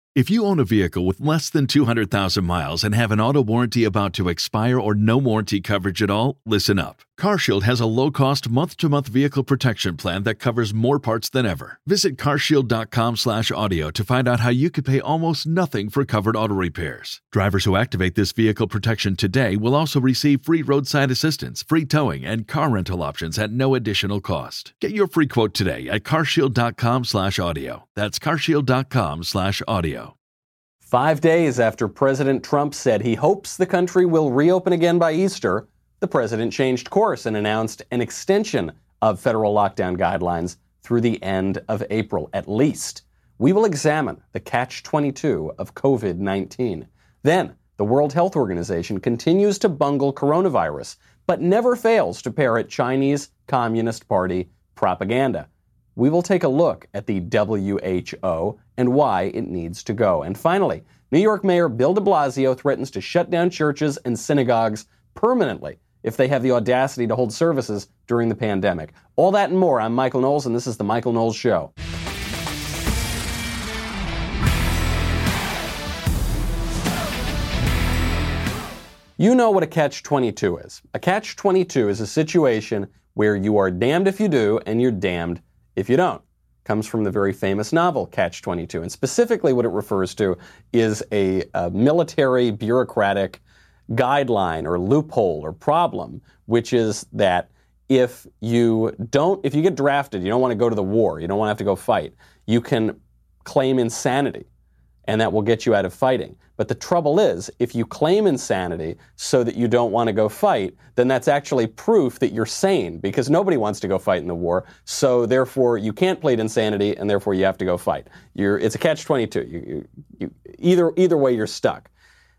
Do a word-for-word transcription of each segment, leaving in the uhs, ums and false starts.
If you own a vehicle with less than two hundred thousand miles and have an auto warranty about to expire or no warranty coverage at all, listen up. CarShield has a low-cost month-to-month vehicle protection plan that covers more parts than ever. Visit carshield.com slash audio to find out how you could pay almost nothing for covered auto repairs. Drivers who activate this vehicle protection today will also receive free roadside assistance, free towing, and car rental options at no additional cost. Get your free quote today at carshield.com slash audio. That's carshield.com slash audio. Five days after President Trump said he hopes the country will reopen again by Easter, the president changed course and announced an extension of federal lockdown guidelines through the end of April, at least. We will examine the catch twenty-two of covid nineteen. Then, the World Health Organization continues to bungle coronavirus, but never fails to parrot Chinese Communist Party propaganda. We will take a look at the W H O and why it needs to go. And finally, New York Mayor Bill de Blasio threatens to shut down churches and synagogues permanently if they have the audacity to hold services during the pandemic. All that and more. I'm Michael Knowles, and this is The Michael Knowles Show. You know what a catch twenty-two is. A catch twenty-two is a situation where you are damned if you do and you're damned if you don't. Comes from the very famous novel catch twenty-two. And specifically what it refers to is a, a military bureaucratic guideline or loophole or problem, which is that if you don't, if you get drafted, you don't want to go to the war, you don't want to have to go fight, you can claim insanity, and that will get you out of fighting. But the trouble is, if you claim insanity so that you don't want to go fight, then that's actually proof that you're sane, because nobody wants to go fight in the war. So therefore, you can't plead insanity, and therefore you have to go fight. You're, it's a catch twenty-two. You, you, you, either, either way, you're stuck.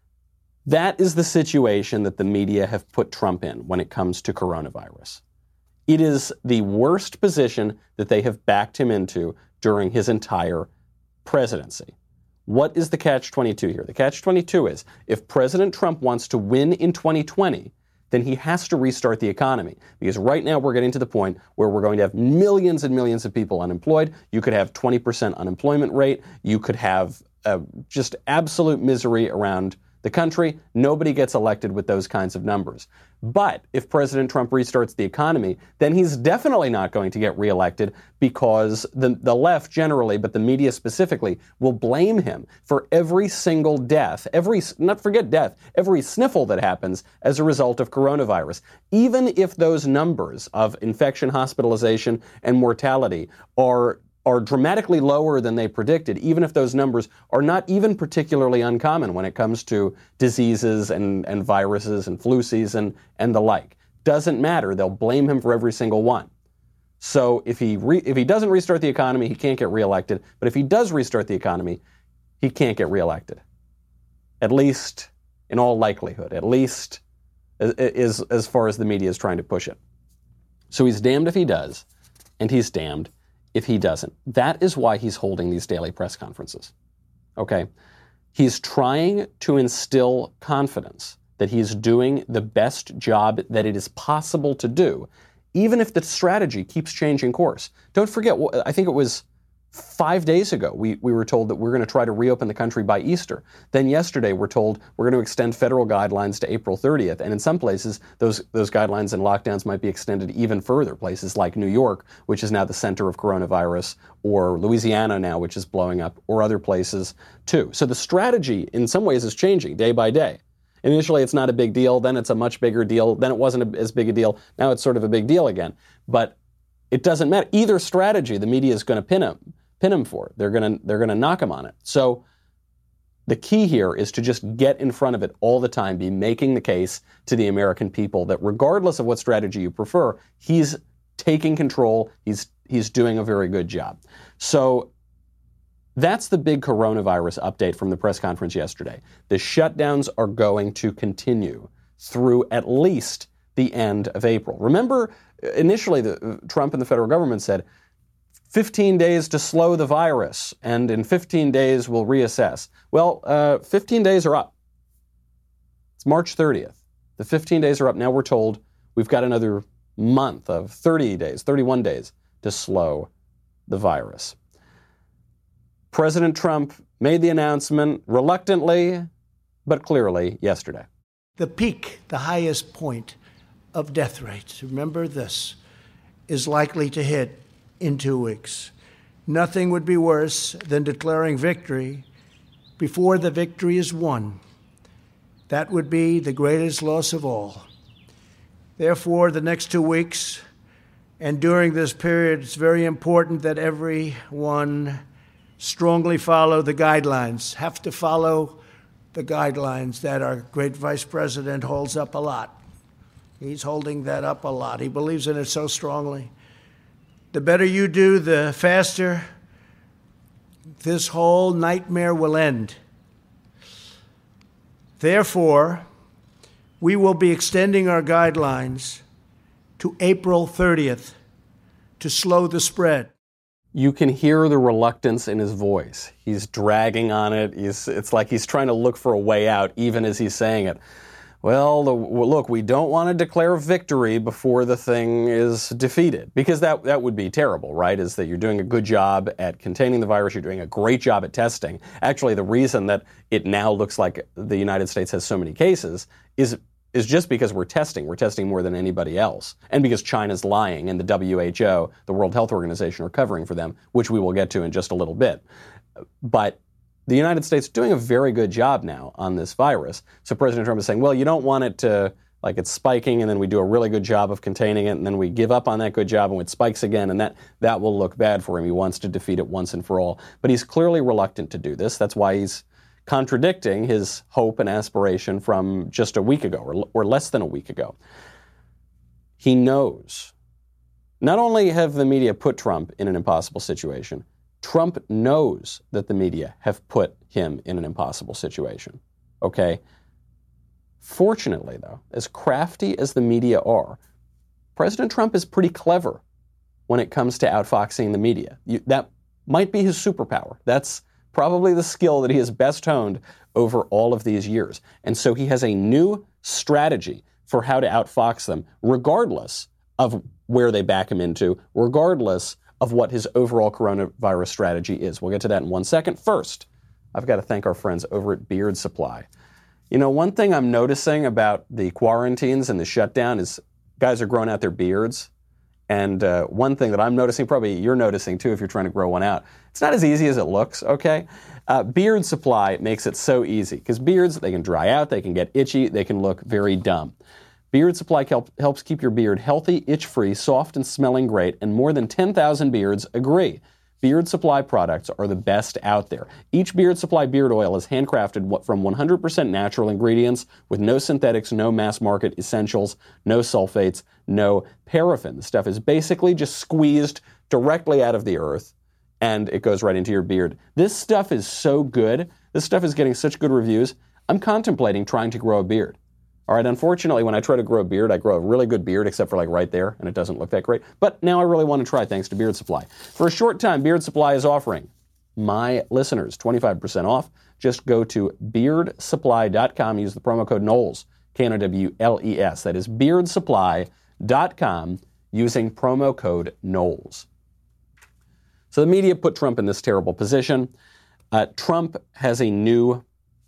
That is the situation that the media have put Trump in when it comes to coronavirus. It is the worst position that they have backed him into during his entire presidency. What is the catch twenty-two here? The catch twenty-two is, if President Trump wants to win in twenty twenty, then he has to restart the economy. Because right now we're getting to the point where we're going to have millions and millions of people unemployed. You could have twenty percent unemployment rate. You could have uh, just absolute misery around the country. Nobody gets elected with those kinds of numbers. But if President Trump restarts the economy, then he's definitely not going to get reelected, because the, the left generally, but the media specifically, will blame him for every single death, every, not forget death, every sniffle that happens as a result of coronavirus. Even if those numbers of infection, hospitalization, and mortality are are dramatically lower than they predicted, even if those numbers are not even particularly uncommon when it comes to diseases and, and viruses and flu season and the like. Doesn't matter. They'll blame him for every single one. So if he re, if he doesn't restart the economy, he can't get reelected. But if he does restart the economy, he can't get reelected. At least in all likelihood. At least as, as far as the media is trying to push it. So he's damned if he does, and he's damned if he doesn't. That is why he's holding these daily press conferences. Okay? He's trying to instill confidence that he's doing the best job that it is possible to do, even if the strategy keeps changing course. Don't forget, I think it was five days ago, we, we were told that we're going to try to reopen the country by Easter. Then yesterday, we're told we're going to extend federal guidelines to April thirtieth. And in some places, those, those guidelines and lockdowns might be extended even further. Places like New York, which is now the center of coronavirus, or Louisiana now, which is blowing up, or other places too. So the strategy, in some ways, is changing day by day. Initially, it's not a big deal. Then it's a much bigger deal. Then it wasn't a, as big a deal. Now it's sort of a big deal again. But it doesn't matter. Either strategy, the media is going to pin him. pin him for. They're going to they're going to knock him on it. So the key here is to just get in front of it all the time, be making the case to the American people that regardless of what strategy you prefer, he's taking control. He's he's doing a very good job. So that's the big coronavirus update from the press conference yesterday. The shutdowns are going to continue through at least the end of April. Remember, initially, the, Trump and the federal government said fifteen days to slow the virus, and in fifteen days we'll reassess. Well, uh, fifteen days are up. It's March thirtieth. The fifteen days are up. Now we're told we've got another month of thirty days, thirty-one days to slow the virus. President Trump made the announcement reluctantly, but clearly yesterday. The peak, the highest point of death rates, remember this, is likely to hit in two weeks. Nothing would be worse than declaring victory before the victory is won. That would be the greatest loss of all. Therefore, the next two weeks and during this period, it's very important that everyone strongly follow the guidelines, have to follow the guidelines that our great Vice President holds up a lot. He's holding that up a lot. He believes in it so strongly. The better you do, the faster this whole nightmare will end. Therefore, we will be extending our guidelines to April thirtieth to slow the spread. You can hear the reluctance in his voice. He's dragging on it. He's, it's like he's trying to look for a way out, even as he's saying it. Well, the, look, we don't want to declare victory before the thing is defeated, because that, that would be terrible, right? Is that you're doing a good job at containing the virus. You're doing a great job at testing. Actually, the reason that it now looks like the United States has so many cases is is just because we're testing. We're testing more than anybody else. And because China's lying and the W H O, the World Health Organization, are covering for them, which we will get to in just a little bit. But the United States is doing a very good job now on this virus. So President Trump is saying, well, you don't want it to, like it's spiking and then we do a really good job of containing it and then we give up on that good job and it spikes again, and that, that will look bad for him. He wants to defeat it once and for all. But he's clearly reluctant to do this. That's why he's contradicting his hope and aspiration from just a week ago or, or less than a week ago. He knows. Not only have the media put Trump in an impossible situation, Trump knows that the media have put him in an impossible situation. Okay? Fortunately, though, as crafty as the media are, President Trump is pretty clever when it comes to outfoxing the media. You, that might be his superpower. That's probably the skill that he has best honed over all of these years. And so he has a new strategy for how to outfox them, regardless of where they back him into, regardless of what his overall coronavirus strategy is. We'll get to that in one second. First, I've got to thank our friends over at Beard Supply. You know, one thing I'm noticing about the quarantines and the shutdown is guys are growing out their beards. And uh, one thing that I'm noticing, probably you're noticing too if you're trying to grow one out, it's not as easy as it looks, okay? Uh, Beard Supply makes it so easy because beards, they can dry out, they can get itchy, they can look very dumb. Beard Supply help, helps keep your beard healthy, itch-free, soft, and smelling great, and more than ten thousand beards agree. Beard Supply products are the best out there. Each Beard Supply beard oil is handcrafted from one hundred percent natural ingredients with no synthetics, no mass-market essentials, no sulfates, no paraffin. The stuff is basically just squeezed directly out of the earth, and it goes right into your beard. This stuff is so good. This stuff is getting such good reviews. I'm contemplating trying to grow a beard. All right, unfortunately, when I try to grow a beard, I grow a really good beard, except for like right there, and it doesn't look that great. But now I really want to try, thanks to Beard Supply. For a short time, Beard Supply is offering my listeners twenty-five percent off. Just go to beard supply dot com, use the promo code Knowles, K N O W L E S. That is beard supply dot com, using promo code Knowles. So the media put Trump in this terrible position. Uh, Trump has a new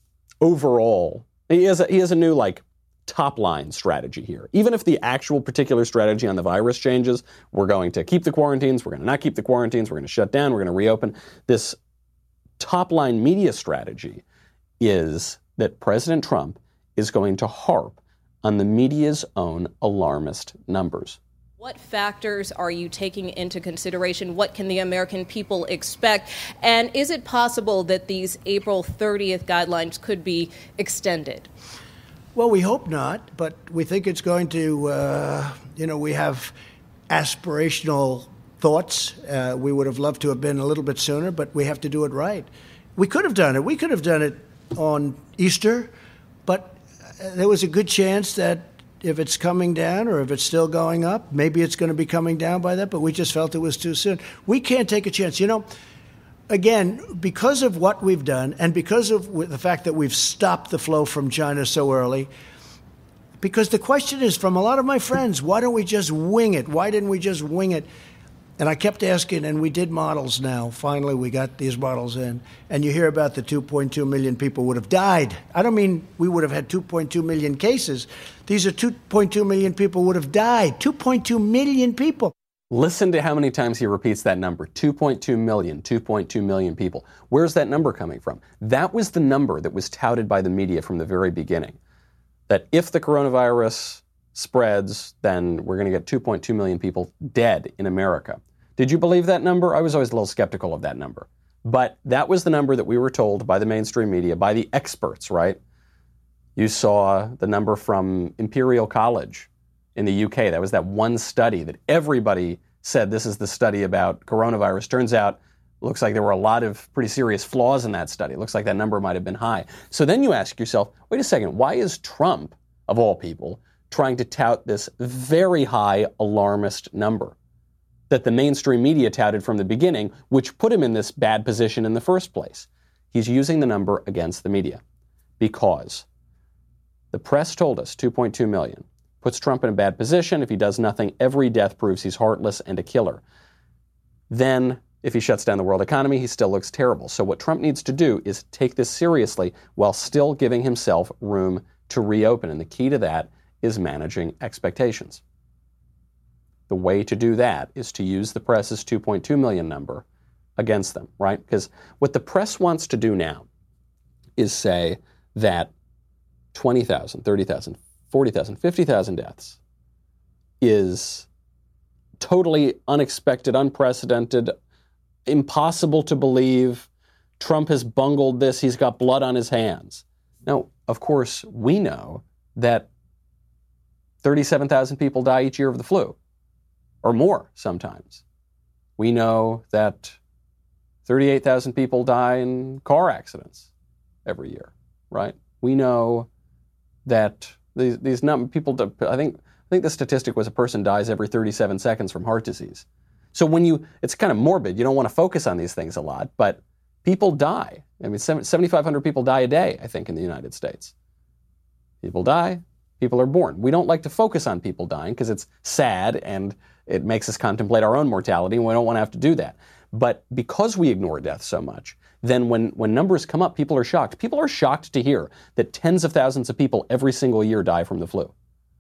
overall, he has a, he has a new, like, top-line strategy here. Even if the actual particular strategy on the virus changes, we're going to keep the quarantines, we're going to not keep the quarantines, we're going to shut down, we're going to reopen. This top-line media strategy is that President Trump is going to harp on the media's own alarmist numbers. What factors are you taking into consideration? What can the American people expect? And is it possible that these April thirtieth guidelines could be extended? Well, we hope not, but we think it's going to, uh, you know, we have aspirational thoughts. Uh, we would have loved to have been a little bit sooner, but we have to do it right. We could have done it. We could have done it on Easter, but there was a good chance that if it's coming down or if it's still going up, maybe it's going to be coming down by that, but we just felt it was too soon. We can't take a chance. You know, again, because of what we've done and because of the fact that we've stopped the flow from China so early, because the question is from a lot of my friends, why don't we just wing it? Why didn't we just wing it? And I kept asking, and we did models now. Finally, we got these models in. And you hear about the two point two million people would have died. I don't mean we would have had two point two million cases. These are two point two million people would have died. two point two million people. Listen to how many times he repeats that number. two point two million, two point two million people. Where's that number coming from? That was the number that was touted by the media from the very beginning. That if the coronavirus spreads, then we're going to get two point two million people dead in America. Did you believe that number? I was always a little skeptical of that number. But that was the number that we were told by the mainstream media, by the experts, right? You saw the number from Imperial College in the U K. That was that one study that everybody said this is the study about coronavirus. Turns out, looks like there were a lot of pretty serious flaws in that study. It looks like that number might have been high. So then you ask yourself, wait a second, why is Trump, of all people, trying to tout this very high alarmist number that the mainstream media touted from the beginning, which put him in this bad position in the first place? He's using the number against the media because the press told us two point two million. Puts Trump in a bad position. If he does nothing, every death proves he's heartless and a killer. Then, if he shuts down the world economy, he still looks terrible. So what Trump needs to do is take this seriously while still giving himself room to reopen. And the key to that is managing expectations. The way to do that is to use the press's two point two million number against them, right? Because what the press wants to do now is say that twenty thousand, thirty thousand, forty thousand, fifty thousand deaths is totally unexpected, unprecedented, impossible to believe. Trump has bungled this. He's got blood on his hands. Now, of course, we know that thirty-seven thousand people die each year of the flu, or more sometimes. We know that thirty-eight thousand people die in car accidents every year, right? We know that these these num- people, I think I think the statistic was a person dies every thirty-seven seconds from heart disease. So when you, it's kind of morbid. You don't want to focus on these things a lot, but people die. I mean, seventy-five hundred people die a day, I think, in the United States. People die, people are born. We don't like to focus on people dying because it's sad and it makes us contemplate our own mortality, and we don't want to have to do that. But because we ignore death so much, then when, when numbers come up, people are shocked. People are shocked to hear that tens of thousands of people every single year die from the flu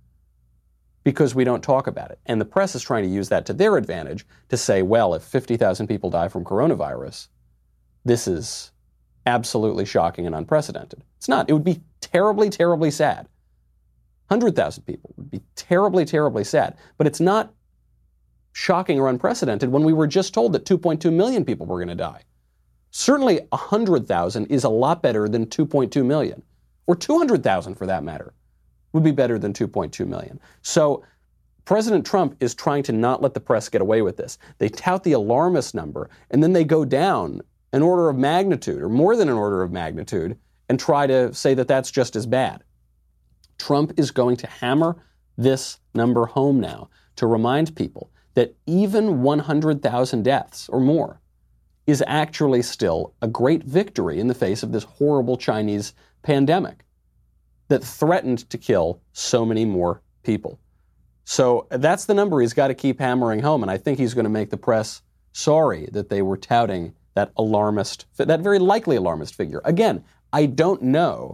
because we don't talk about it. And the press is trying to use that to their advantage to say, well, if fifty thousand people die from coronavirus, this is absolutely shocking and unprecedented. It's not. It would be terribly, terribly sad. one hundred thousand people would be terribly, terribly sad. But it's not shocking or unprecedented when we were just told that two point two million people were going to die. Certainly one hundred thousand is a lot better than two point two million, or two hundred thousand for that matter, would be better than two point two million. So President Trump is trying to not let the press get away with this. They tout the alarmist number, and then they go down an order of magnitude, or more than an order of magnitude, and try to say that that's just as bad. Trump is going to hammer this number home now to remind people that even one hundred thousand deaths or more is actually still a great victory in the face of this horrible Chinese pandemic that threatened to kill so many more people. So that's the number he's got to keep hammering home, and I think he's going to make the press sorry that they were touting that alarmist, that very likely alarmist figure. Again, I don't know,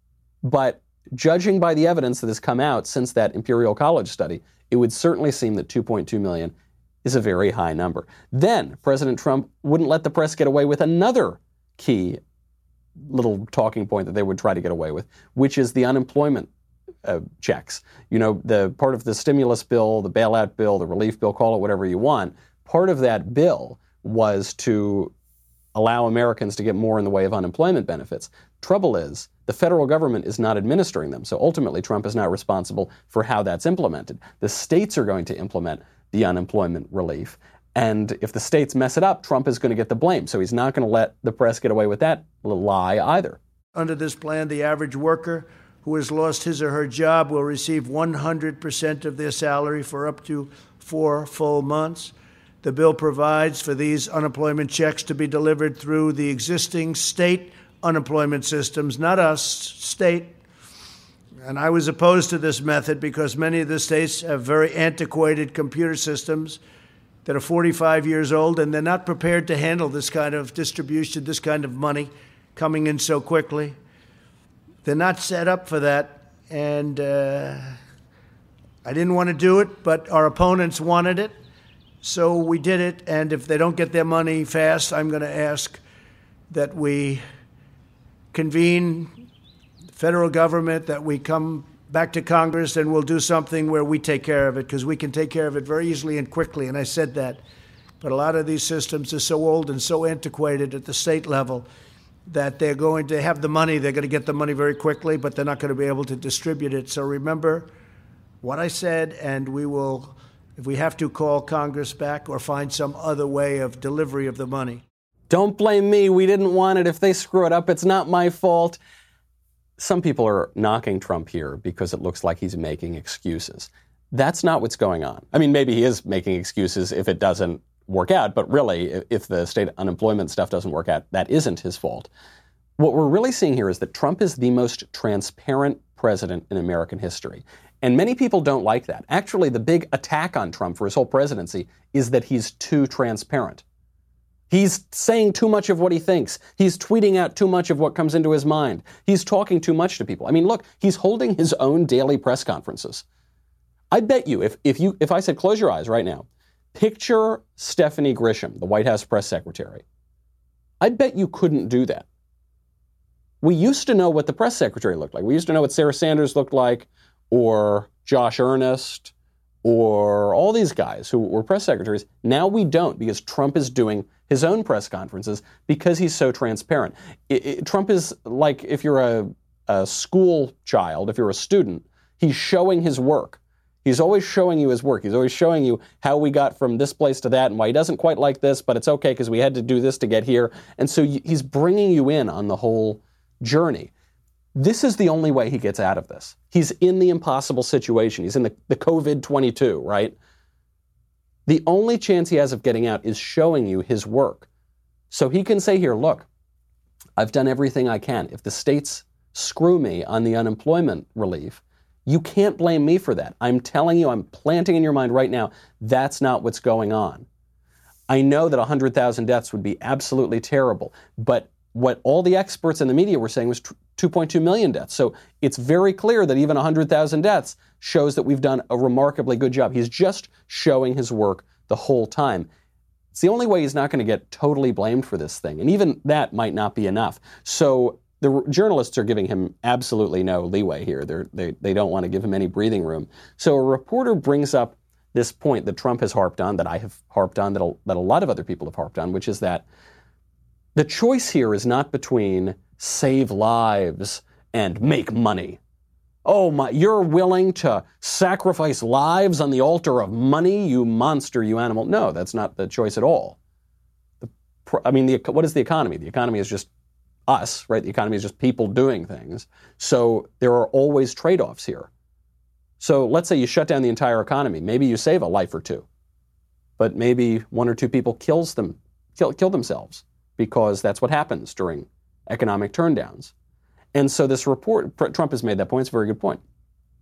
but judging by the evidence that has come out since that Imperial College study, it would certainly seem that two point two million is a very high number. Then President Trump wouldn't let the press get away with another key little talking point that they would try to get away with, which is the unemployment uh, checks. You know, the part of the stimulus bill, the bailout bill, the relief bill, call it whatever you want, part of that bill was to allow Americans to get more in the way of unemployment benefits. Trouble is, the federal government is not administering them, so ultimately Trump is not responsible for how that's implemented. The states are going to implement the unemployment relief, and if the states mess it up, Trump is going to get the blame, so he's not going to let the press get away with that lie either. Under this plan, the average worker who has lost his or her job will receive one hundred percent of their salary for up to four full months. The bill provides for these unemployment checks to be delivered through the existing state unemployment systems, not us, state. And I was opposed to this method because many of the states have very antiquated computer systems, that are forty-five years old, and they're not prepared to handle this kind of distribution, this kind of money coming in so quickly. They're not set up for that, and uh, I didn't want to do it, but our opponents wanted it, so we did it, and if they don't get their money fast, I'm going to ask that we convene the federal government, that we come back to Congress, and we'll do something where we take care of it, because we can take care of it very easily and quickly, and I said that. But a lot of these systems are so old and so antiquated at the state level that they're going to have the money, they're going to get the money very quickly, but they're not going to be able to distribute it. So remember what I said, and we will, if we have to, call Congress back or find some other way of delivery of the money. Don't blame me. We didn't want it. If they screw it up, it's not my fault. Some people are knocking Trump here because it looks like he's making excuses. That's not what's going on. I mean, maybe he is making excuses if it doesn't work out, but really, if the state unemployment stuff doesn't work out, that isn't his fault. What we're really seeing here is that Trump is the most transparent president in American history. And many people don't like that. Actually, the big attack on Trump for his whole presidency is that he's too transparent. He's saying too much of what he thinks. He's tweeting out too much of what comes into his mind. He's talking too much to people. I mean, look, he's holding his own daily press conferences. I bet you, if, if you, if I said, close your eyes right now, picture Stephanie Grisham, the White House press secretary. I bet you couldn't do that. We used to know what the press secretary looked like. We used to know what Sarah Sanders looked like, or Josh Earnest, or all these guys who were press secretaries. Now we don't, because Trump is doing his own press conferences because he's so transparent. It, it, Trump is like, if you're a, a school child, if you're a student, he's showing his work. He's always showing you his work. He's always showing you how we got from this place to that and why he doesn't quite like this, but it's okay because we had to do this to get here. And so he's bringing you in on the whole journey. This is the only way he gets out of this. He's in the impossible situation. He's in the, the COVID twenty-two, right? The only chance he has of getting out is showing you his work. So he can say here, look, I've done everything I can. If the states screw me on the unemployment relief, you can't blame me for that. I'm telling you, I'm planting in your mind right now, that's not what's going on. I know that one hundred thousand deaths would be absolutely terrible, but what all the experts in the media were saying was two point two million deaths. So it's very clear that even one hundred thousand deaths shows that we've done a remarkably good job. He's just showing his work the whole time. It's the only way he's not going to get totally blamed for this thing. And even that might not be enough. So the journalists are giving him absolutely no leeway here. They're, they they don't want to give him any breathing room. So a reporter brings up this point that Trump has harped on, that I have harped on, that a, that a lot of other people have harped on, which is that the choice here is not between save lives and make money. Oh my, you're willing to sacrifice lives on the altar of money, you monster, you animal. No, that's not the choice at all. The, I mean, the, what is the economy? The economy is just us, right? The economy is just people doing things. So there are always trade-offs here. So let's say you shut down the entire economy. Maybe you save a life or two, but maybe one or two people kills them, kill, kill themselves, because that's what happens during economic turndowns. And so this report, Trump has made that point. It's a very good point.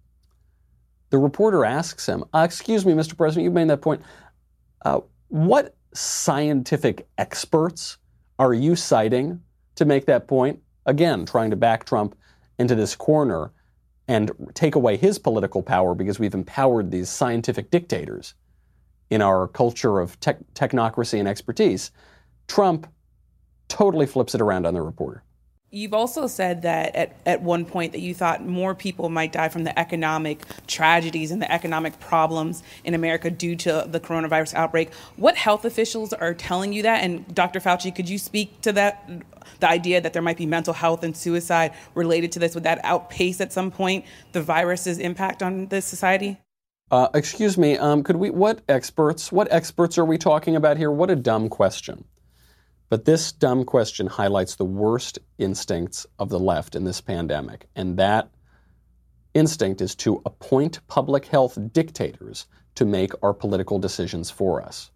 The reporter asks him, uh, excuse me, Mister President, you've made that point. Uh, what scientific experts are you citing to make that point? Again, trying to back Trump into this corner and take away his political power because we've empowered these scientific dictators in our culture of tech- technocracy and expertise. Trump totally flips it around on the reporter. You've also said that at, at one point that you thought more people might die from the economic tragedies and the economic problems in America due to the coronavirus outbreak. What health officials are telling you that? And Doctor Fauci, could you speak to that, the idea that there might be mental health and suicide related to this? Would that outpace at some point the virus's impact on this society? Uh, excuse me, um, could we, what experts, what experts are we talking about here? What a dumb question. But this dumb question highlights the worst instincts of the left in this pandemic. And that instinct is to appoint public health dictators to make our political decisions for us.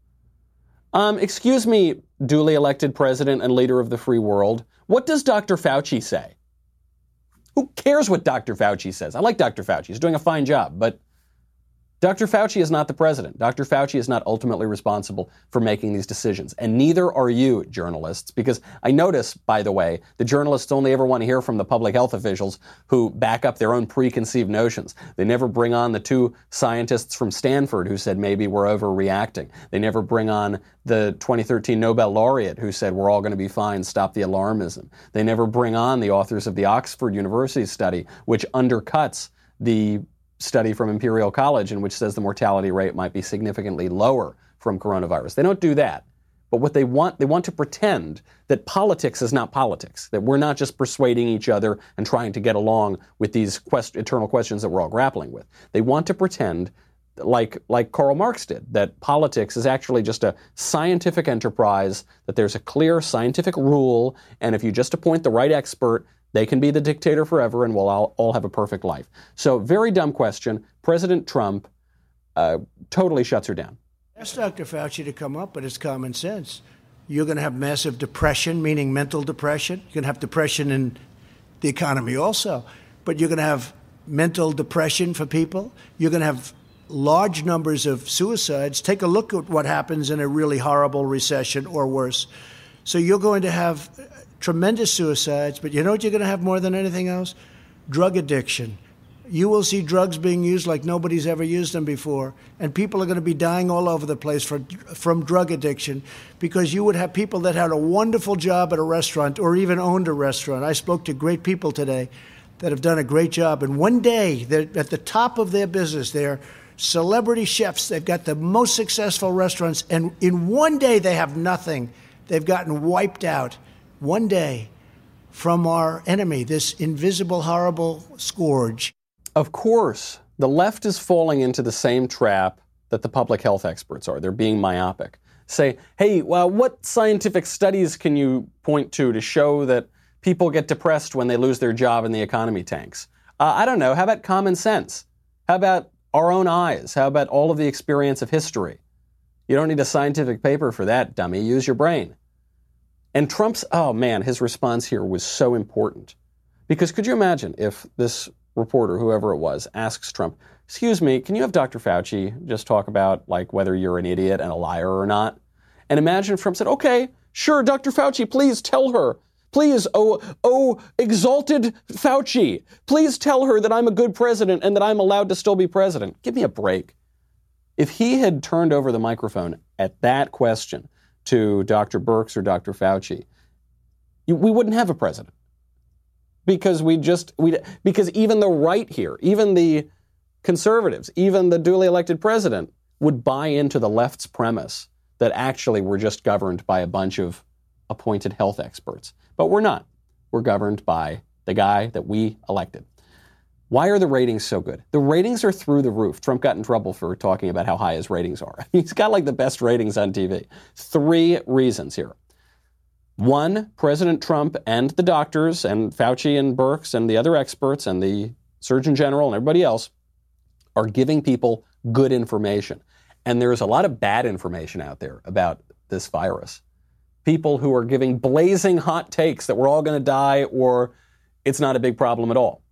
Um, excuse me, duly elected president and leader of the free world, what does Doctor Fauci say? Who cares what Doctor Fauci says? I like Doctor Fauci. He's doing a fine job. But Doctor Fauci is not the president. Doctor Fauci is not ultimately responsible for making these decisions. And neither are you, journalists, because I notice, by the way, the journalists only ever want to hear from the public health officials who back up their own preconceived notions. They never bring on the two scientists from Stanford who said maybe we're overreacting. They never bring on the twenty thirteen Nobel laureate who said we're all going to be fine, stop the alarmism. They never bring on the authors of the Oxford University study, which undercuts the study from Imperial College in which says the mortality rate might be significantly lower from coronavirus. They don't do that. But what they want, they want to pretend that politics is not politics, that we're not just persuading each other and trying to get along with these quest- eternal questions that we're all grappling with. They want to pretend, like, like Karl Marx did, that politics is actually just a scientific enterprise, that there's a clear scientific rule, and if you just appoint the right expert, they can be the dictator forever and we'll all, all have a perfect life. So, very dumb question. President Trump uh, totally shuts her down. Ask Doctor Fauci to come up, but it's common sense. You're going to have massive depression, meaning mental depression. You're going to have depression in the economy also, but you're going to have mental depression for people. You're going to have large numbers of suicides. Take a look at what happens in a really horrible recession or worse. So you're going to have tremendous suicides, but you know what you're going to have more than anything else? Drug addiction. You will see drugs being used like nobody's ever used them before, and people are going to be dying all over the place for, from drug addiction because you would have people that had a wonderful job at a restaurant or even owned a restaurant. I spoke to great people today that have done a great job, and one day they're at the top of their business. They're celebrity chefs. They've got the most successful restaurants, and in one day they have nothing. They've gotten wiped out. One day from our enemy, this invisible, horrible scourge. Of course, the left is falling into the same trap that the public health experts are. They're being myopic. Say, hey, well, what scientific studies can you point to to show that people get depressed when they lose their job and the economy tanks? Uh, I don't know. How about common sense? How about our own eyes? How about all of the experience of history? You don't need a scientific paper for that, dummy. Use your brain. And Trump's, oh man, his response here was so important. Because could you imagine if this reporter, whoever it was, asks Trump, excuse me, can you have Doctor Fauci just talk about like whether you're an idiot and a liar or not? And imagine if Trump said, okay, sure, Doctor Fauci, please tell her. Please, oh, oh, exalted Fauci, please tell her that I'm a good president and that I'm allowed to still be president. Give me a break. If he had turned over the microphone at that question to Doctor Birx or Doctor Fauci, you, we wouldn't have a president. Because we just, we because even the right here, even the conservatives, even the duly elected president would buy into the left's premise that actually we're just governed by a bunch of appointed health experts. But we're not. We're governed by the guy that we elected. Why are the ratings so good? The ratings are through the roof. Trump got in trouble for talking about how high his ratings are. He's got like the best ratings on T V. Three reasons here. One, President Trump and the doctors and Fauci and Birx and the other experts and the Surgeon General and everybody else are giving people good information. And there's a lot of bad information out there about this virus. People who are giving blazing hot takes that we're all going to die or it's not a big problem at all.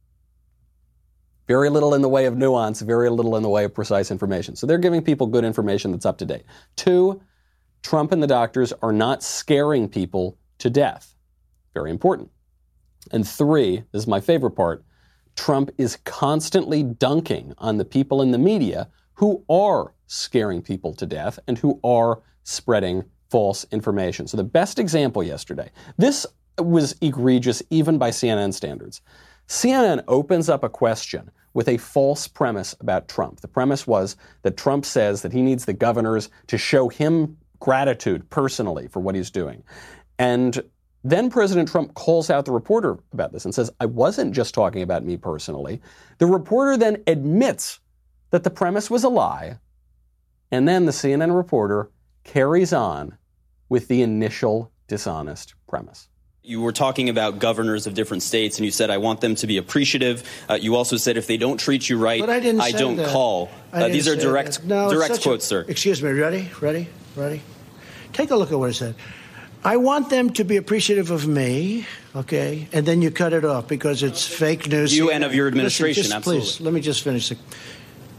Very little in the way of nuance, very little in the way of precise information. So they're giving people good information that's up to date. Two, Trump and the doctors are not scaring people to death. Very important. And three, this is my favorite part, Trump is constantly dunking on the people in the media who are scaring people to death and who are spreading false information. So the best example yesterday, this was egregious even by C N N standards. C N N opens up a question with a false premise about Trump. The premise was that Trump says that he needs the governors to show him gratitude personally for what he's doing. And then President Trump calls out the reporter about this and says, I wasn't just talking about me personally. The reporter then admits that the premise was a lie. And then the C N N reporter carries on with the initial dishonest premise. You were talking about governors of different states, and you said, I want them to be appreciative. Uh, you also said, if they don't treat you right, but I, didn't I say don't that. call. I uh, didn't these are direct, no, direct quotes, a, sir. Excuse me. Ready? Ready? Ready? Take a look at what I said. I want them to be appreciative of me, okay? And then you cut it off because it's fake news. You and of your administration, Listen, just, absolutely. Please, let me just finish.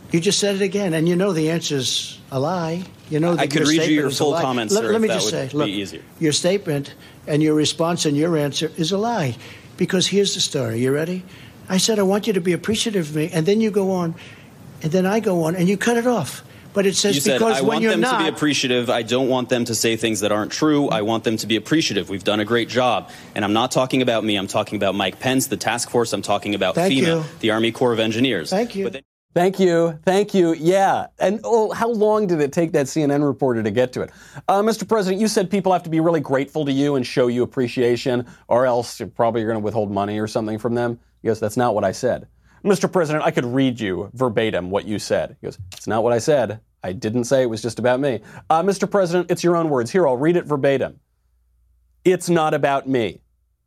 You just said it again, and you know the answer's a lie. You know that I could your read you statement your is a full lie. comments, let, sir, let me if just that say, would look, be easier. Your statement and your response and your answer is a lie. Because here's the story. You ready? I said, I want you to be appreciative of me, and then you go on, and then I go on, and you cut it off. But it says you said, because I when want you're them not, to be appreciative. I don't want them to say things that aren't true. I want them to be appreciative. We've done a great job. And I'm not talking about me. I'm talking about Mike Pence, the task force. I'm talking about Thank FEMA, you. the Army Corps of Engineers. Thank you. But then- Thank you. Thank you. Yeah. And oh, how long did it take that C N N reporter to get to it? Uh, Mister President, you said people have to be really grateful to you and show you appreciation, or else you're probably going to withhold money or something from them. He goes, that's not what I said. Mister President, I could read you verbatim what you said. He goes, it's not what I said. I didn't say it was just about me. Uh, Mister President, it's your own words. Here, I'll read it verbatim. It's not about me.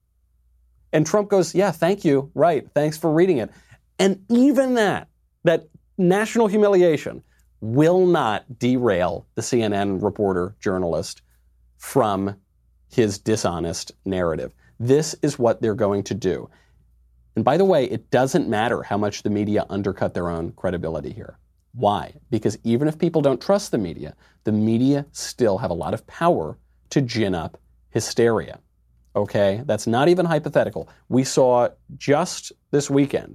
And Trump goes, yeah, thank you. Right. Thanks for reading it. And even that, that national humiliation will not derail the C N N reporter, journalist, from his dishonest narrative. This is what they're going to do. And by the way, it doesn't matter how much the media undercut their own credibility here. Why? Because even if people don't trust the media, the media still have a lot of power to gin up hysteria. Okay? That's not even hypothetical. We saw just this weekend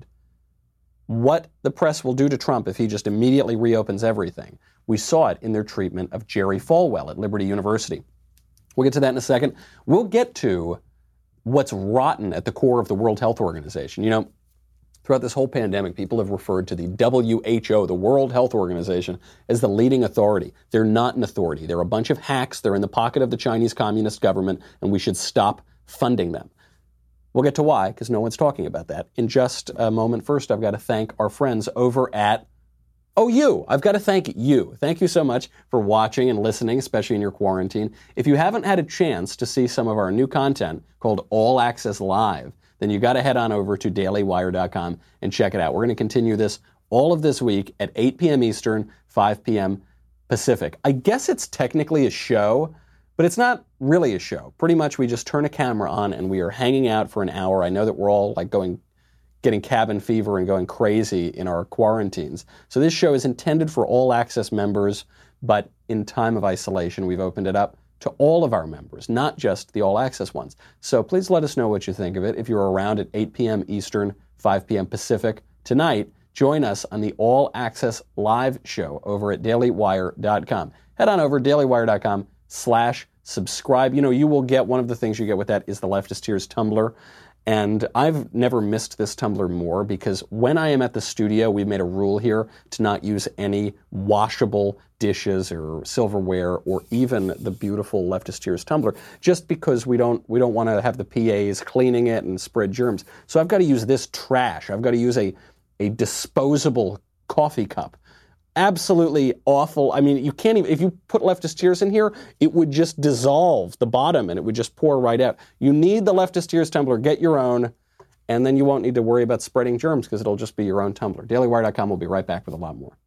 what the press will do to Trump if he just immediately reopens everything. We saw it in their treatment of Jerry Falwell at Liberty University. We'll get to that in a second. We'll get to what's rotten at the core of the World Health Organization. You know, throughout this whole pandemic, people have referred to the W H O, the World Health Organization, as the leading authority. They're not an authority. They're a bunch of hacks. They're in the pocket of the Chinese Communist government, and we should stop funding them. We'll get to why, because no one's talking about that in just a moment. First, I've got to thank our friends over at Oh, you. I've got to thank you. Thank you so much for watching and listening, especially in your quarantine. If you haven't had a chance to see some of our new content called All Access Live, then you got to head on over to daily wire dot com and check it out. We're going to continue this all of this week at eight p.m. Eastern, five p.m. Pacific. I guess it's technically a show, but it's not really a show. Pretty much we just turn a camera on and we are hanging out for an hour. I know that we're all like going getting cabin fever and going crazy in our quarantines. So this show is intended for all access members, but in time of isolation, we've opened it up to all of our members, not just the all access ones. So please let us know what you think of it. If you're around at eight p.m. Eastern, five p.m. Pacific tonight, join us on the All Access Live show over at daily wire dot com. Head on over daily wire dot com slash subscribe. You know, you will get one of the things you get with that is the Leftist Tears Tumblr. And I've never missed this Tumblr more because when I am at the studio, we've made a rule here to not use any washable dishes or silverware or even the beautiful Leftist Tears Tumbler, just because we don't we don't want to have the P As cleaning it and spread germs. So I've got to use this trash. I've got to use a a disposable coffee cup. Absolutely awful. I mean, you can't even, if you put Leftist Tears in here, it would just dissolve the bottom and it would just pour right out. You need the Leftist Tears tumbler. Get your own, and then you won't need to worry about spreading germs because it'll just be your own tumbler. daily wire dot com will be right back with a lot more.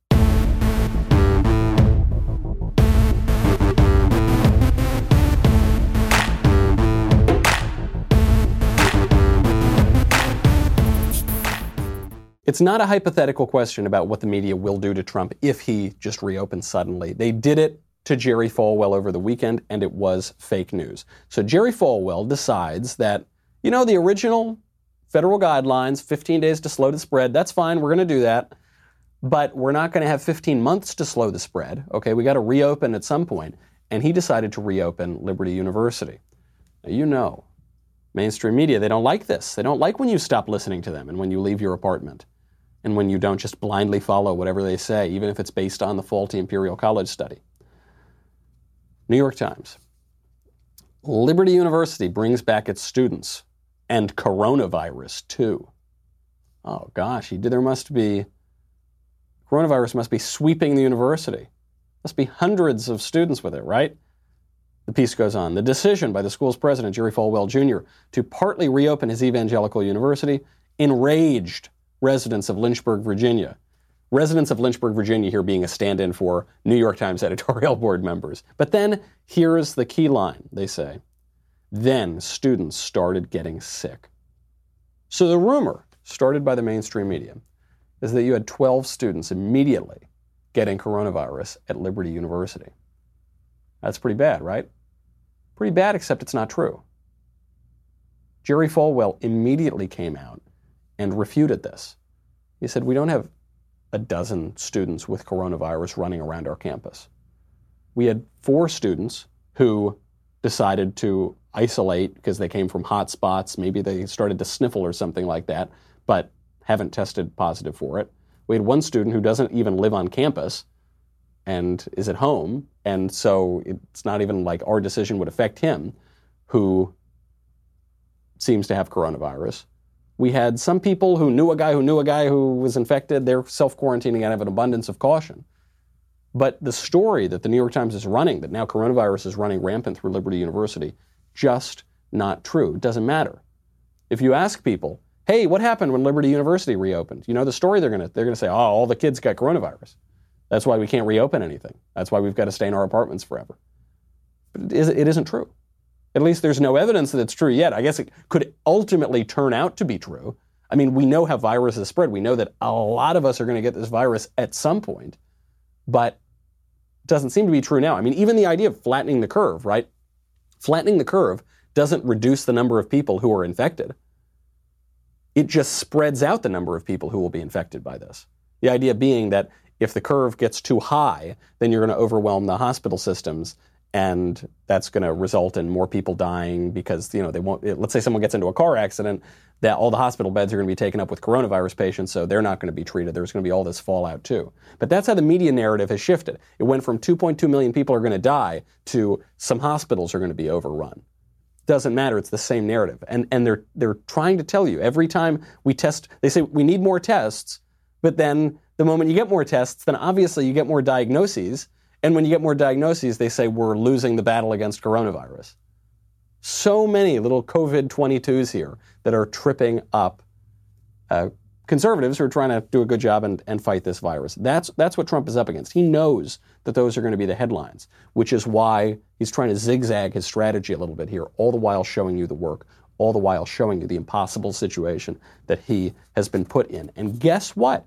It's not a hypothetical question about what the media will do to Trump if he just reopens suddenly. They did it to Jerry Falwell over the weekend, and it was fake news. So Jerry Falwell decides that, you know, the original federal guidelines, fifteen days to slow the spread, that's fine, we're going to do that. But we're not going to have fifteen months to slow the spread. Okay, we got to reopen at some point. And he decided to reopen Liberty University. Now, you know, mainstream media, they don't like this. They don't like when you stop listening to them and when you leave your apartment. And when you don't just blindly follow whatever they say, even if it's based on the faulty Imperial College study. New York Times. Liberty University brings back its students and coronavirus too. Oh gosh, he did, there must be, coronavirus must be sweeping the university. Must be hundreds of students with it, right? The piece goes on. The decision by the school's president, Jerry Falwell Junior, to partly reopen his evangelical university enraged residents of Lynchburg, Virginia. Residents of Lynchburg, Virginia here being a stand-in for New York Times editorial board members. But then here's the key line, they say. Then students started getting sick. So the rumor, started by the mainstream media, is that you had twelve students immediately getting coronavirus at Liberty University. That's pretty bad, right? Pretty bad, except it's not true. Jerry Falwell immediately came out and refuted this. He said, we don't have a dozen students with coronavirus running around our campus. We had four students who decided to isolate because they came from hot spots. Maybe they started to sniffle or something like that, but haven't tested positive for it. We had one student who doesn't even live on campus and is at home, and so it's not even like our decision would affect him, who seems to have coronavirus. We had some people who knew a guy who knew a guy who was infected. They're self-quarantining out of an abundance of caution. But the story that the New York Times is running, that now coronavirus is running rampant through Liberty University, just not true. It doesn't matter. If you ask people, hey, what happened when Liberty University reopened? You know the story they're going to they're going to say, oh, all the kids got coronavirus. That's why we can't reopen anything. That's why we've got to stay in our apartments forever. But it isn't true. At least there's no evidence that it's true yet. I guess it could ultimately turn out to be true. I mean, we know how viruses spread. We know that a lot of us are going to get this virus at some point, but it doesn't seem to be true now. I mean, even the idea of flattening the curve, right? Flattening the curve doesn't reduce the number of people who are infected. It just spreads out the number of people who will be infected by this. The idea being that if the curve gets too high, then you're going to overwhelm the hospital systems, and that's going to result in more people dying because, you know, they won't, let's say someone gets into a car accident, that all the hospital beds are going to be taken up with coronavirus patients, so they're not going to be treated. There's going to be all this fallout too. But that's how the media narrative has shifted. It went from two point two million people are going to die to some hospitals are going to be overrun. Doesn't matter. It's the same narrative. And and they're they're trying to tell you every time we test, they say we need more tests, but then the moment you get more tests, then obviously you get more diagnoses. And when you get more diagnoses, they say we're losing the battle against coronavirus. So many little COVID twenty-twos here that are tripping up uh, conservatives who are trying to do a good job and, and fight this virus. That's, that's what Trump is up against. He knows that those are going to be the headlines, which is why he's trying to zigzag his strategy a little bit here, all the while showing you the work, all the while showing you the impossible situation that he has been put in. And guess what?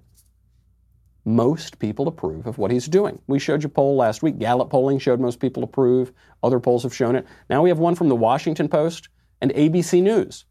Most people approve of what he's doing. We showed you a poll last week. Gallup polling showed most people approve. Other polls have shown it. Now we have one from the Washington Post and A B C News,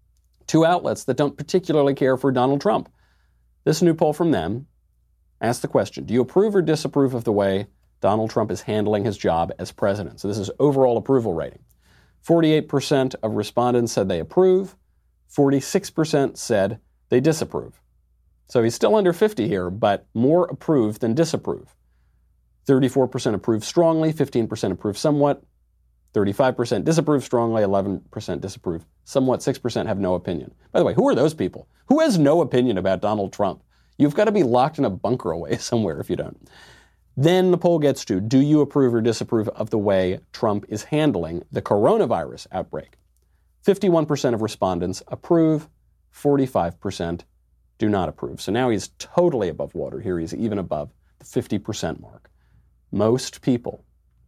two outlets that don't particularly care for Donald Trump. This new poll from them asks the question, do you approve or disapprove of the way Donald Trump is handling his job as president? So this is overall approval rating. forty-eight percent of respondents said they approve. forty-six percent said they disapprove. So he's still under fifty here, but more approve than disapprove. thirty-four percent approve strongly, fifteen percent approve somewhat, thirty-five percent disapprove strongly, eleven percent disapprove somewhat, six percent have no opinion. By the way, who are those people? Who has no opinion about Donald Trump? You've got to be locked in a bunker away somewhere if you don't. Then the poll gets to, do you approve or disapprove of the way Trump is handling the coronavirus outbreak? fifty-one percent of respondents approve, forty-five percent do not approve. So now he's totally above water here. He's even above the fifty percent mark. Most people,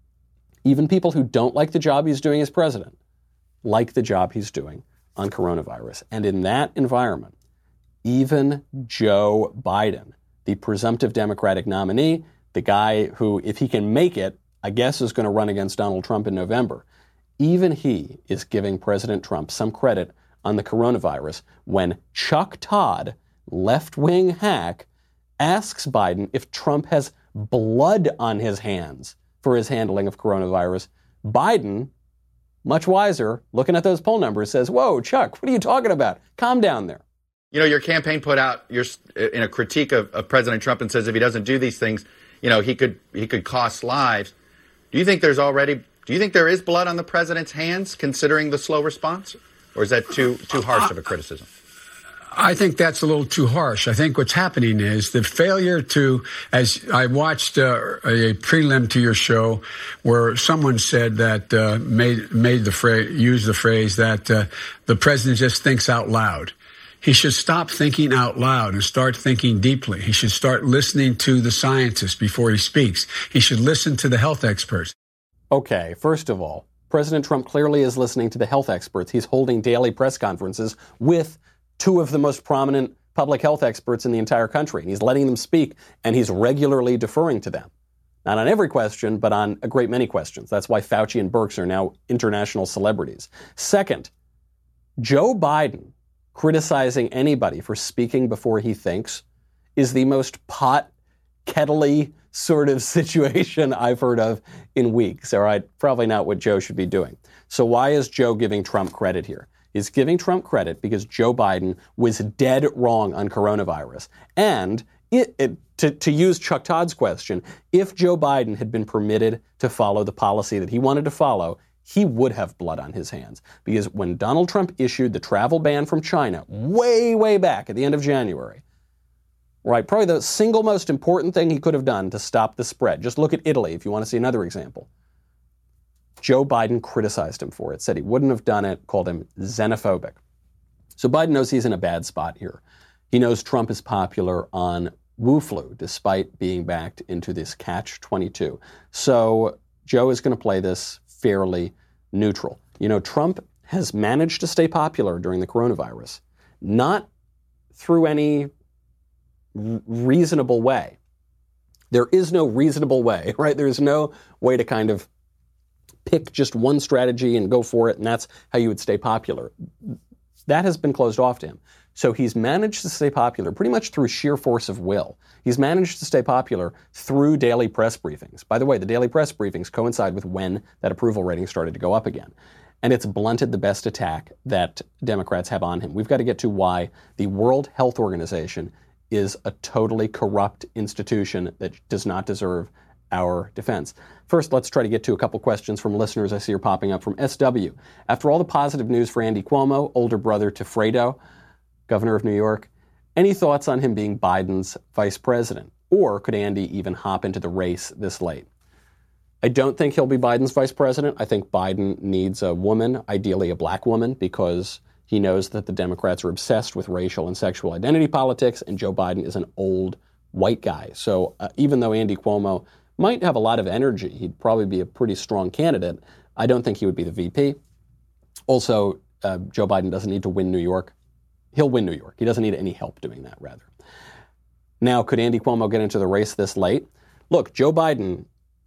even people who don't like the job he's doing as president, like the job he's doing on coronavirus. And in that environment, even Joe Biden, the presumptive Democratic nominee, the guy who, if he can make it, I guess is going to run against Donald Trump in November, even he is giving President Trump some credit on the coronavirus when Chuck Todd, left-wing hack, asks Biden if Trump has blood on his hands for his handling of coronavirus. Biden, much wiser, looking at those poll numbers, says, whoa, Chuck, what are you talking about? Calm down there. You know, your campaign put out your, in a critique of, of President Trump and says if he doesn't do these things, you know, he could he could cost lives. Do you think there's already, do you think there is blood on the president's hands, considering the slow response? Or is that too too harsh of a criticism? I think that's a little too harsh. I think what's happening is the failure to, as I watched uh, a prelim to your show where someone said that, uh, made, made the phrase, used the phrase that uh, the president just thinks out loud. He should stop thinking out loud and start thinking deeply. He should start listening to the scientists before he speaks. He should listen to the health experts. Okay, first of all, President Trump clearly is listening to the health experts. He's holding daily press conferences with two of the most prominent public health experts in the entire country, and he's letting them speak, and he's regularly deferring to them. Not on every question, but on a great many questions. That's why Fauci and Birx are now international celebrities. Second, Joe Biden criticizing anybody for speaking before he thinks is the most pot-kettle-y sort of situation I've heard of in weeks, all right? Probably not what Joe should be doing. So why is Joe giving Trump credit here? He's giving Trump credit because Joe Biden was dead wrong on coronavirus. And it, it, to, to use Chuck Todd's question, if Joe Biden had been permitted to follow the policy that he wanted to follow, he would have blood on his hands. Because when Donald Trump issued the travel ban from China way, way back at the end of January, right, probably the single most important thing he could have done to stop the spread. Just look at Italy if you want to see another example. Joe Biden criticized him for it, said he wouldn't have done it, called him xenophobic. So Biden knows he's in a bad spot here. He knows Trump is popular on Wu flu, despite being backed into this catch twenty-two. So Joe is going to play this fairly neutral. You know, Trump has managed to stay popular during the coronavirus, not through any r- reasonable way. There is no reasonable way, right? There's no way to kind of pick just one strategy and go for it, and that's how you would stay popular. That has been closed off to him. So he's managed to stay popular pretty much through sheer force of will. He's managed to stay popular through daily press briefings. By the way, the daily press briefings coincide with when that approval rating started to go up again. And it's blunted the best attack that Democrats have on him. We've got to get to why the World Health Organization is a totally corrupt institution that does not deserve our defense. First, let's try to get to a couple questions from listeners I see are popping up from S W. After all the positive news for Andy Cuomo, older brother to Fredo, governor of New York, any thoughts on him being Biden's vice president? Or could Andy even hop into the race this late? I don't think he'll be Biden's vice president. I think Biden needs a woman, ideally a black woman, because he knows that the Democrats are obsessed with racial and sexual identity politics, and Joe Biden is an old white guy. So uh, even though Andy Cuomo might have a lot of energy, he'd probably be a pretty strong candidate, I don't think he would be the V P. Also, uh, Joe Biden doesn't need to win New York. He'll win New York. He doesn't need any help doing that, rather. Now, could Andy Cuomo get into the race this late? Look, Joe Biden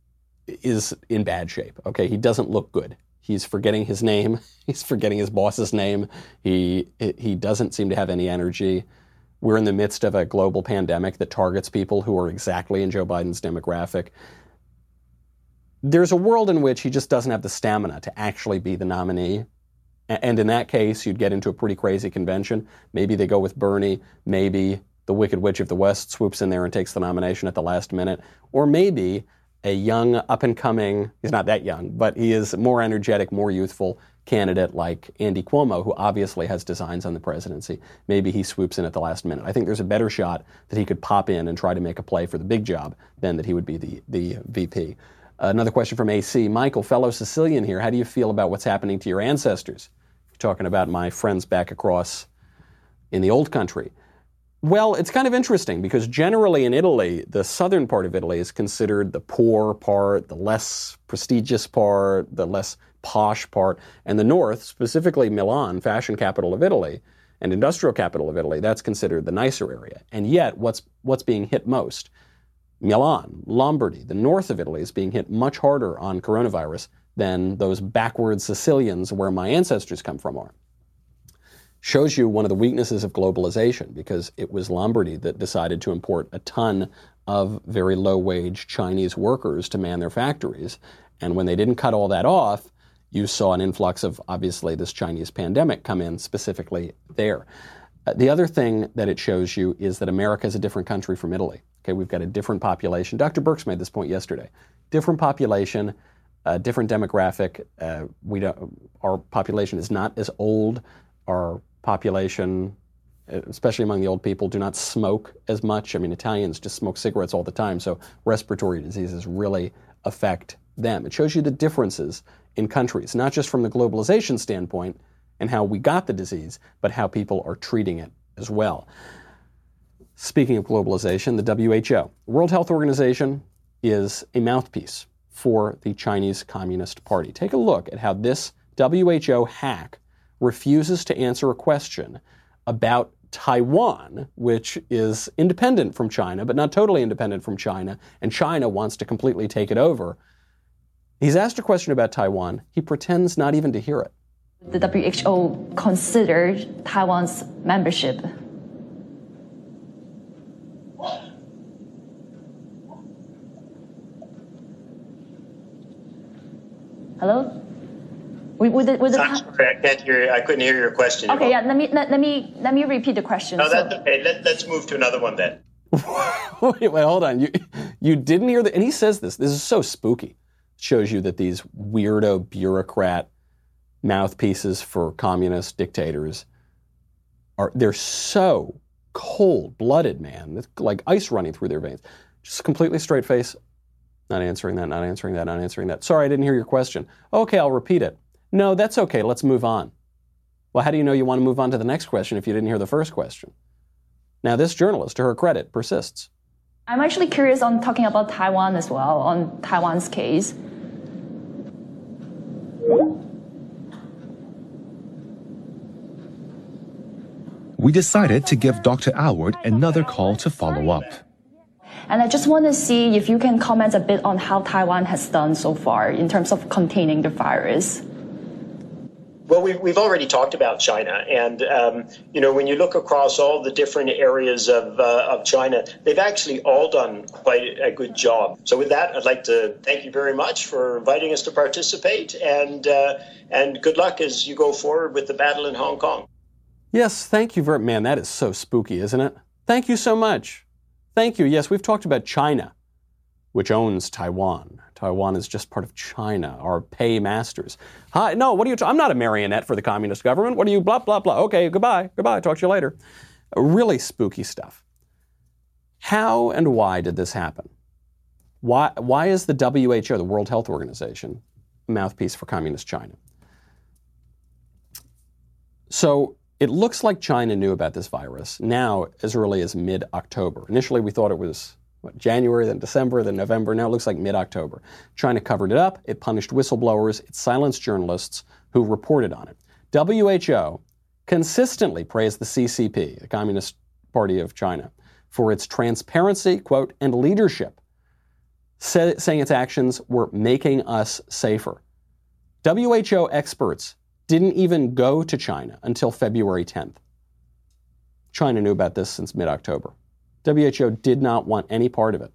is in bad shape, okay? He doesn't look good. He's forgetting his name. He's forgetting his boss's name. He he doesn't seem to have any energy. We're in the midst of a global pandemic that targets people who are exactly in Joe Biden's demographic. There's a world in which he just doesn't have the stamina to actually be the nominee. And in that case, you'd get into a pretty crazy convention. Maybe they go with Bernie. Maybe the Wicked Witch of the West swoops in there and takes the nomination at the last minute. Or maybe a young, up-and-coming, he's not that young, but he is more energetic, more youthful candidate like Andy Cuomo, who obviously has designs on the presidency. Maybe he swoops in at the last minute. I think there's a better shot that he could pop in and try to make a play for the big job than that he would be the, the V P. Uh, another question from A C. Michael, fellow Sicilian here. How do you feel about what's happening to your ancestors? You're talking about my friends back across in the old country. Well, it's kind of interesting because generally in Italy, the southern part of Italy is considered the poor part, the less prestigious part, the less posh part. And the north, specifically Milan, fashion capital of Italy, and industrial capital of Italy, that's considered the nicer area. And yet, what's what's being hit most? Milan, Lombardy, the north of Italy is being hit much harder on coronavirus than those backward Sicilians where my ancestors come from are. Shows you one of the weaknesses of globalization, because it was Lombardy that decided to import a ton of very low-wage Chinese workers to man their factories. And when they didn't cut all that off, you saw an influx of, obviously, this Chinese pandemic come in specifically there. Uh, the other thing that it shows you is that America is a different country from Italy. Okay, we've got a different population. Doctor Birx made this point yesterday. Different population, uh, different demographic. Uh, we don't, our population is not as old. Our population, especially among the old people, do not smoke as much. I mean, Italians just smoke cigarettes all the time, so respiratory diseases really affect them. It shows you the differences in countries, not just from the globalization standpoint and how we got the disease, but how people are treating it as well. Speaking of globalization, the W H O, World Health Organization, is a mouthpiece for the Chinese Communist Party. Take a look at how this W H O hack refuses to answer a question about Taiwan, which is independent from China, but not totally independent from China, and China wants to completely take it over. He's asked a question about Taiwan. He pretends not even to hear it. The W H O considered Taiwan's membership. Hello? We, with the, with the I'm sorry, I can't hear. I couldn't hear your question. Okay, yeah. Let me let, let me let me repeat the question. No, that's so. okay. Let, let's move to another one then. wait, wait, hold on. You you didn't hear that? And he says this. This is so spooky. Shows you that these weirdo bureaucrat mouthpieces for communist dictators are they're so cold-blooded, man. It's like ice running through their veins. Just completely straight face. Not answering that, not answering that, not answering that. Sorry, I didn't hear your question. Okay, I'll repeat it. No, that's okay. Let's move on. Well, how do you know you want to move on to the next question if you didn't hear the first question? Now, this journalist, to her credit, persists. I'm actually curious on talking about Taiwan as well, on Taiwan's case. We decided to give Doctor Alward another call to follow up. And I just want to see if you can comment a bit on how Taiwan has done so far in terms of containing the virus. Well, we've, we've already talked about China. And, um, you know, when you look across all the different areas of, uh, of China, they've actually all done quite a good job. So with that, I'd like to thank you very much for inviting us to participate. And, uh, and good luck as you go forward with the battle in Hong Kong. Yes, thank you very much. Man, that is so spooky, isn't it? Thank you so much. Thank you. Yes, we've talked about China, which owns Taiwan. Taiwan is just part of China, our paymasters. Hi, no, what are you talking? I'm not a marionette for the communist government. What are you, blah, blah, blah. Okay, goodbye, goodbye, talk to you later. Really spooky stuff. How and why did this happen? Why, why is the W H O, the World Health Organization, a mouthpiece for communist China? So it looks like China knew about this virus now as early as mid-October. Initially, we thought it was what, January, then December, then November. Now it looks like mid-October. China covered it up. It punished whistleblowers. It silenced journalists who reported on it. W H O consistently praised the C C P, the Communist Party of China, for its transparency, quote, and leadership, say, saying its actions were making us safer. W H O experts didn't even go to China until February tenth. China knew about this since mid-October. W H O did not want any part of it.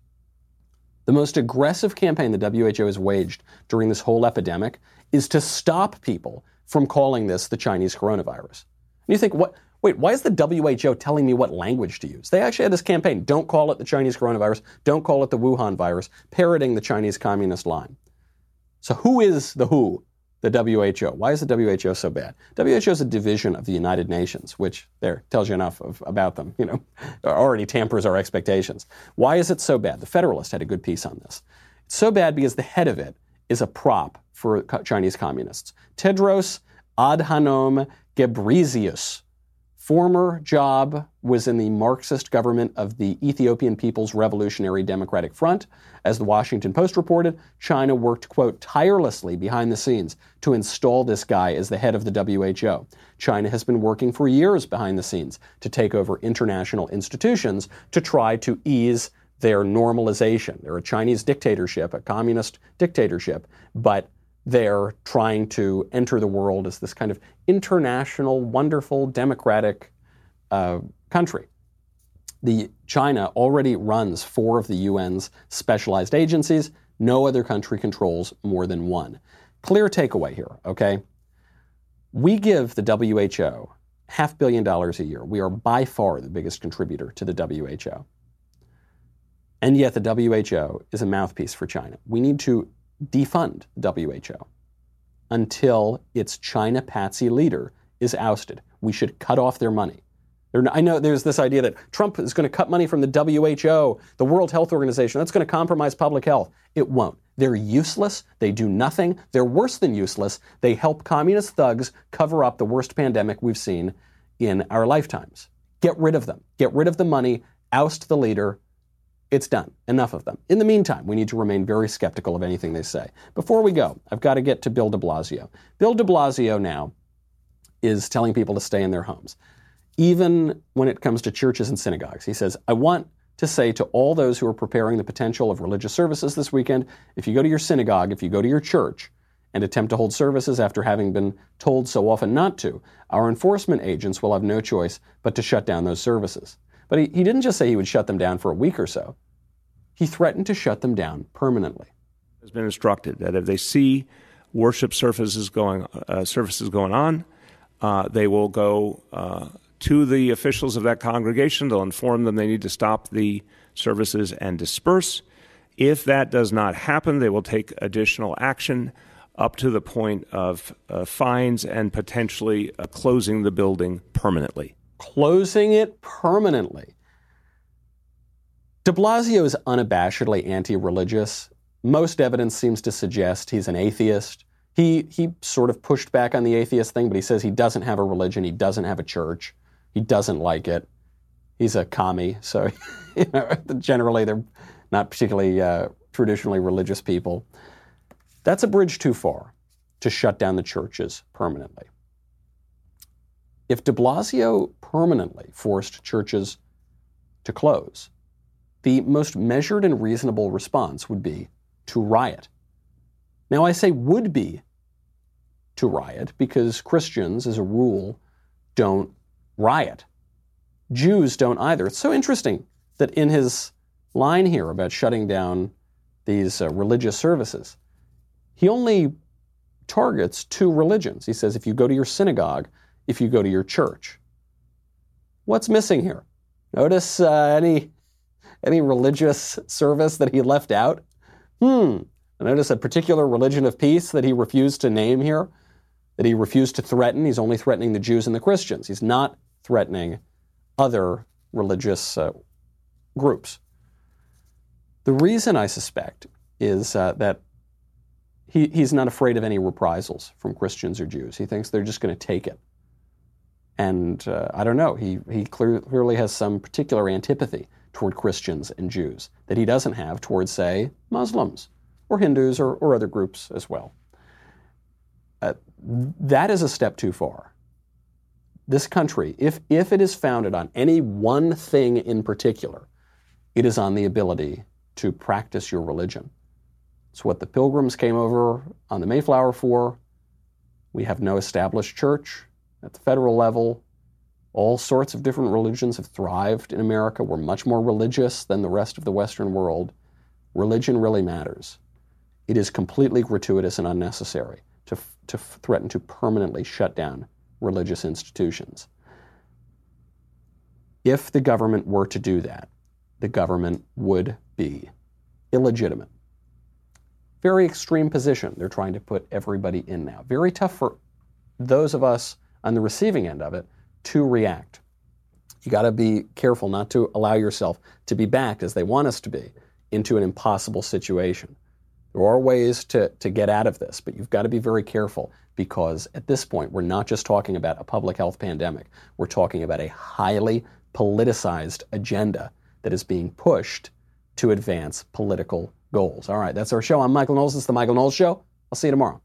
The most aggressive campaign the W H O has waged during this whole epidemic is to stop people from calling this the Chinese coronavirus. And you think, what? Wait, why is the W H O telling me what language to use? They actually had this campaign, don't call it the Chinese coronavirus, don't call it the Wuhan virus, parroting the Chinese communist line. So who is the who? The W H O. Why is the W H O so bad? W H O is a division of the United Nations, which there tells you enough of, about them, you know, already tampers our expectations. Why is it so bad? The Federalist had a good piece on this. It's so bad because the head of it is a prop for Chinese communists. Tedros Adhanom Ghebreyesus. Former job was in the Marxist government of the Ethiopian People's Revolutionary Democratic Front. As the Washington Post reported, China worked, quote, tirelessly behind the scenes to install this guy as the head of the W H O. China has been working for years behind the scenes to take over international institutions to try to ease their normalization. They're a Chinese dictatorship, a communist dictatorship, but they're trying to enter the world as this kind of international, wonderful, democratic uh, country. The China already runs four of the U N's specialized agencies. No other country controls more than one. Clear takeaway here, okay? We give the W H O half billion dollars a year. We are by far the biggest contributor to the W H O. And yet the W H O is a mouthpiece for China. We need to defund the W H O until its China patsy leader is ousted. We should cut off their money. There, I know there's this idea that Trump is going to cut money from the W H O, the World Health Organization. That's going to compromise public health. It won't. They're useless. They do nothing. They're worse than useless. They help communist thugs cover up the worst pandemic we've seen in our lifetimes. Get rid of them. Get rid of the money. Oust the leader. It's done. Enough of them. In the meantime, we need to remain very skeptical of anything they say. Before we go, I've got to get to Bill de Blasio. Bill de Blasio now is telling people to stay in their homes. even when it comes to churches and synagogues. He says, I want to say to all those who are preparing the potential of religious services this weekend, if you go to your synagogue, if you go to your church and attempt to hold services after having been told so often not to, our enforcement agents will have no choice but to shut down those services. But he, he didn't just say he would shut them down for a week or so. He threatened to shut them down permanently. Has been instructed that if they see worship services going uh, services going on, uh, they will go uh, to the officials of that congregation. They'll inform them they need to stop the services and disperse. If that does not happen, they will take additional action up to the point of uh, fines and potentially uh, closing the building permanently. Closing it permanently. De Blasio is unabashedly anti-religious. Most evidence seems to suggest he's an atheist. He he sort of pushed back on the atheist thing, but he says he doesn't have a religion, he doesn't have a church, he doesn't like it. He's a commie, so you know, generally they're not particularly uh, traditionally religious people. That's a bridge too far to shut down the churches permanently. If de Blasio permanently forced churches to close, the most measured and reasonable response would be to riot. Now, I say would be to riot because Christians, as a rule, don't riot. Jews don't either. It's so interesting that in his line here about shutting down these uh, religious services, he only targets two religions. He says if you go to your synagogue, if you go to your church. What's missing here? Notice uh, any any religious service that he left out? Hmm. Notice a particular religion of peace that he refused to name here, that he refused to threaten. He's only threatening the Jews and the Christians. He's not threatening other religious uh, groups. The reason, I suspect, is uh, that he, he's not afraid of any reprisals from Christians or Jews. He thinks they're just going to take it. And uh, I don't know, he, he clear, clearly has some particular antipathy toward Christians and Jews that he doesn't have towards, say, Muslims or Hindus or, or other groups as well. Uh, that is a step too far. This country, if, if it is founded on any one thing in particular, it is on the ability to practice your religion. It's what the Pilgrims came over on the Mayflower for. We have no established church at the federal level. All sorts of different religions have thrived in America. We're much more religious than the rest of the Western world. Religion really matters. It is completely gratuitous and unnecessary to, to threaten to permanently shut down religious institutions. If the government were to do that, the government would be illegitimate. Very extreme position they're trying to put everybody in now. Very tough for those of us on the receiving end of it to react. You got to be careful not to allow yourself to be backed, as they want us to be, into an impossible situation. There are ways to, to get out of this, but you've got to be very careful because at this point, we're not just talking about a public health pandemic. We're talking about a highly politicized agenda that is being pushed to advance political goals. All right, that's our show. I'm Michael Knowles. This is The Michael Knowles Show. I'll see you tomorrow.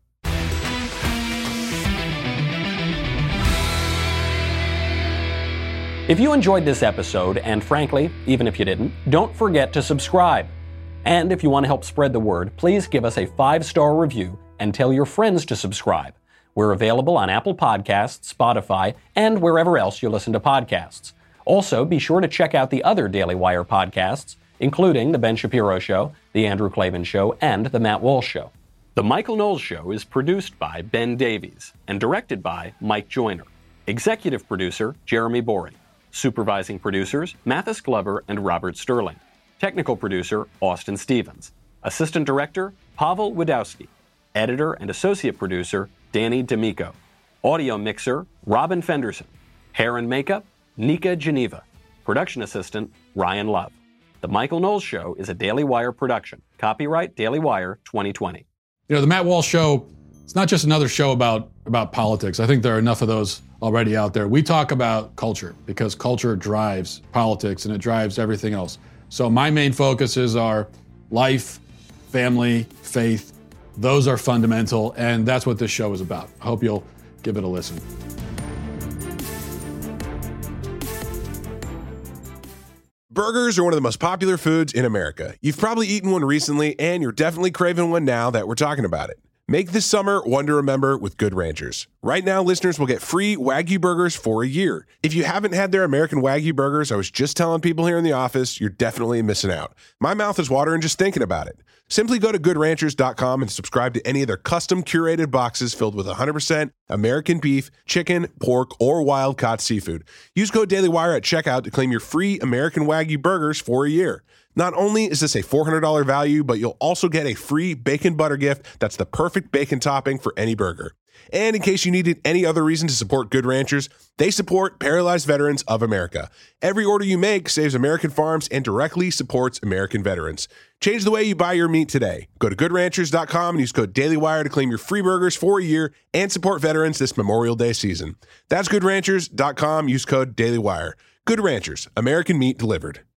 If you enjoyed this episode, and frankly, even if you didn't, don't forget to subscribe. And if you want to help spread the word, please give us a five-star review and tell your friends to subscribe. We're available on Apple Podcasts, Spotify, and wherever else you listen to podcasts. Also, be sure to check out the other Daily Wire podcasts, including The Ben Shapiro Show, The Andrew Klavan Show, and The Matt Walsh Show. The Michael Knowles Show is produced by Ben Davies and directed by Mike Joyner. Executive producer, Jeremy Boring. Supervising producers, Mathis Glover and Robert Sterling. Technical producer, Austin Stevens. Assistant director, Pavel Wadowski. Editor and associate producer, Danny D'Amico. Audio mixer, Robin Fenderson. Hair and makeup, Nika Geneva. Production assistant, Ryan Love. The Michael Knowles Show is a Daily Wire production. Copyright Daily Wire twenty twenty. You know, the Matt Walsh Show, it's not just another show about, about politics. I think there are enough of those already out there. We talk about culture because culture drives politics and it drives everything else. So my main focuses are life, family, faith. Those are fundamental, and that's what this show is about. I hope you'll give it a listen. Burgers are one of the most popular foods in America. You've probably eaten one recently, and you're definitely craving one now that we're talking about it. Make this summer one to remember with Good Ranchers. Right now, listeners will get free Wagyu burgers for a year. If you haven't had their American Wagyu burgers, I was just telling people here in the office, you're definitely missing out. My mouth is watering just thinking about it. Simply go to good ranchers dot com and subscribe to any of their custom curated boxes filled with one hundred percent American beef, chicken, pork, or wild-caught seafood. Use code DailyWire at checkout to claim your free American Wagyu burgers for a year. Not only is this a four hundred dollars value, but you'll also get a free bacon butter gift that's the perfect bacon topping for any burger. And in case you needed any other reason to support Good Ranchers, they support Paralyzed Veterans of America. Every order you make saves American farms and directly supports American veterans. Change the way you buy your meat today. Go to good ranchers dot com and use code DailyWire to claim your free burgers for a year and support veterans this Memorial Day season. That's good ranchers dot com. Use code DailyWire. Good Ranchers, American meat delivered.